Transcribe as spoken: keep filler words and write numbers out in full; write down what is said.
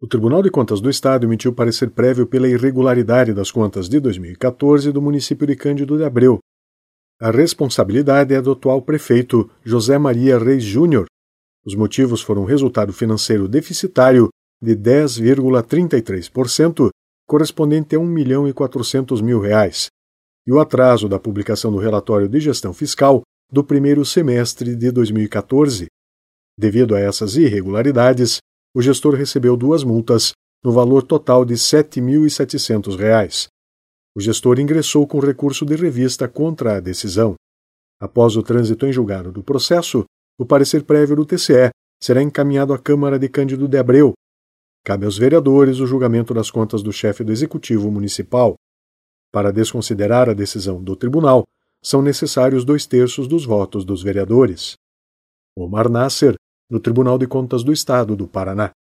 O Tribunal de Contas do Estado emitiu parecer prévio pela irregularidade das contas de dois mil e quatorze do município de Cândido de Abreu. A responsabilidade é do atual prefeito José Maria Reis Júnior. Os motivos foram um resultado financeiro deficitário de dez vírgula trinta e três por cento, correspondente a um milhão e quatrocentos mil reais, e o atraso da publicação do relatório de gestão fiscal do primeiro semestre de dois mil e quatorze. Devido a essas irregularidades, o gestor recebeu duas multas, no valor total de sete mil e setecentos reais. O gestor ingressou com recurso de revista contra a decisão. Após o trânsito em julgado do processo, o parecer prévio do T C E será encaminhado à Câmara de Cândido de Abreu. Cabe aos vereadores o julgamento das contas do chefe do Executivo Municipal. Para desconsiderar a decisão do tribunal, são necessários dois terços dos votos dos vereadores. Omar Nasser, do Tribunal de Contas do Estado do Paraná.